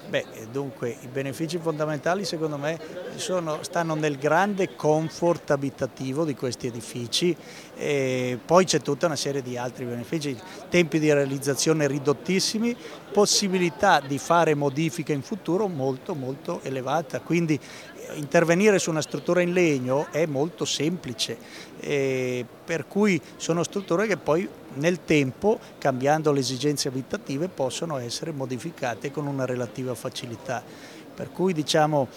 Dunque i benefici fondamentali secondo me stanno nel grande comfort abitativo di questi edifici, e poi c'è tutta una serie di altri benefici, tempi di realizzazione ridottissimi, possibilità di fare modifiche in futuro molto molto elevata, quindi intervenire su una struttura in legno è molto semplice, per cui sono strutture che poi nel tempo, cambiando le esigenze abitative, possono essere modificate con una relativa facilità. Per cui diciamo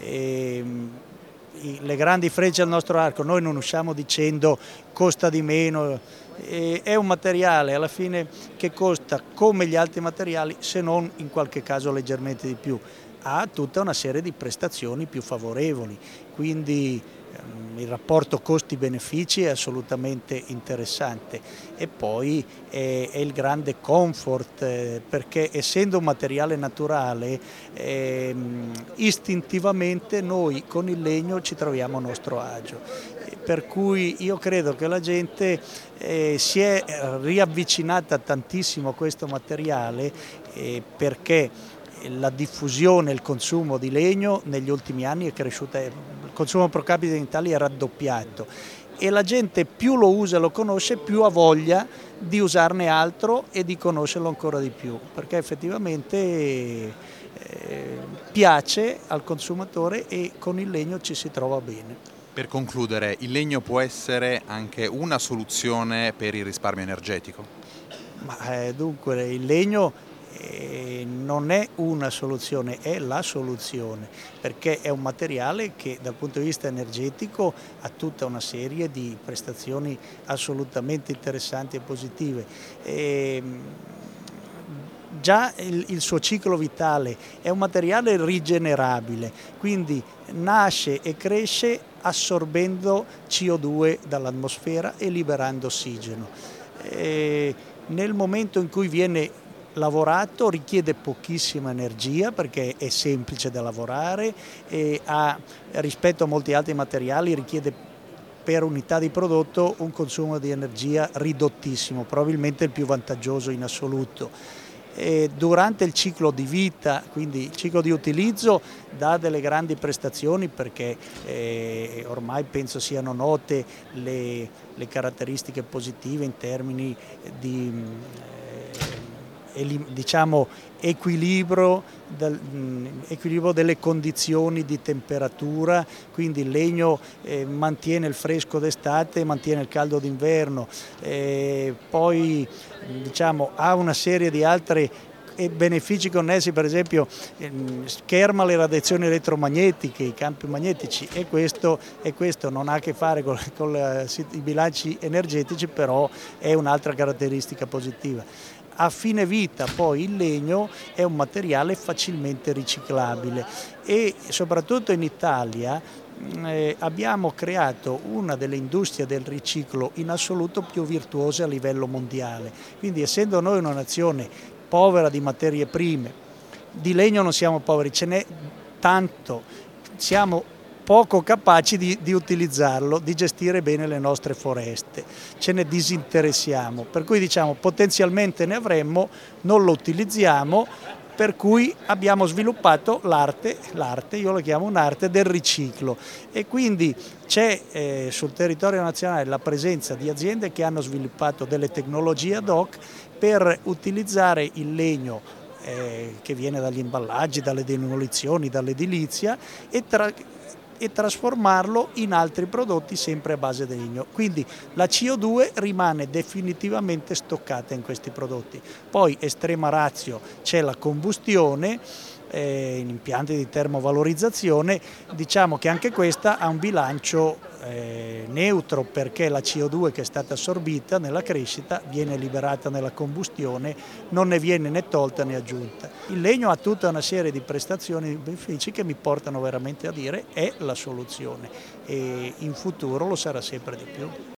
le grandi frecce al nostro arco, noi non usciamo dicendo costa di meno, è un materiale alla fine che costa come gli altri materiali, se non in qualche caso leggermente di più, ha tutta una serie di prestazioni più favorevoli, quindi il rapporto costi-benefici è assolutamente interessante, e poi è il grande comfort, perché essendo un materiale naturale istintivamente noi con il legno ci troviamo a nostro agio, per cui io credo che la gente si è riavvicinata tantissimo a questo materiale, perché la diffusione e il consumo di legno negli ultimi anni è cresciuta, il consumo pro capite in Italia è raddoppiato e la gente più lo usa e lo conosce, più ha voglia di usarne altro e di conoscerlo ancora di più, perché effettivamente piace al consumatore e con il legno ci si trova bene. Per concludere, il legno può essere anche una soluzione per il risparmio energetico? Dunque il legno non è una soluzione, è la soluzione, perché è un materiale che dal punto di vista energetico ha tutta una serie di prestazioni assolutamente interessanti e positive. Già il suo ciclo vitale è un materiale rigenerabile, quindi nasce e cresce assorbendo CO2 dall'atmosfera e liberando ossigeno. Nel momento in cui viene lavorato richiede pochissima energia perché è semplice da lavorare e rispetto a molti altri materiali richiede per unità di prodotto un consumo di energia ridottissimo, probabilmente il più vantaggioso in assoluto. Durante il ciclo di vita, quindi il ciclo di utilizzo, dà delle grandi prestazioni perché ormai penso siano note le caratteristiche positive in termini di diciamo, equilibrio delle condizioni di temperatura, quindi il legno mantiene il fresco d'estate e mantiene il caldo d'inverno, poi diciamo, ha una serie di altri benefici connessi, per esempio scherma le radiazioni elettromagnetiche, i campi magnetici, e questo non ha a che fare con i bilanci energetici, però è un'altra caratteristica positiva. A fine vita poi il legno è un materiale facilmente riciclabile e soprattutto in Italia abbiamo creato una delle industrie del riciclo in assoluto più virtuose a livello mondiale, quindi essendo noi una nazione povera di materie prime, di legno non siamo poveri, ce n'è tanto, siamo poco capaci di utilizzarlo, di gestire bene le nostre foreste, ce ne disinteressiamo, per cui diciamo potenzialmente ne avremmo, non lo utilizziamo, per cui abbiamo sviluppato l'arte, io la chiamo un'arte del riciclo, e quindi c'è sul territorio nazionale la presenza di aziende che hanno sviluppato delle tecnologie ad hoc per utilizzare il legno che viene dagli imballaggi, dalle demolizioni, dall'edilizia e trasformarlo in altri prodotti sempre a base di legno. Quindi la CO2 rimane definitivamente stoccata in questi prodotti. Poi estrema ratio c'è la combustione in impianti di termovalorizzazione, diciamo che anche questa ha un bilancio neutro, perché la CO2 che è stata assorbita nella crescita viene liberata nella combustione, non ne viene né tolta né aggiunta. Il legno ha tutta una serie di prestazioni e benefici che mi portano veramente a dire è la soluzione, e in futuro lo sarà sempre di più.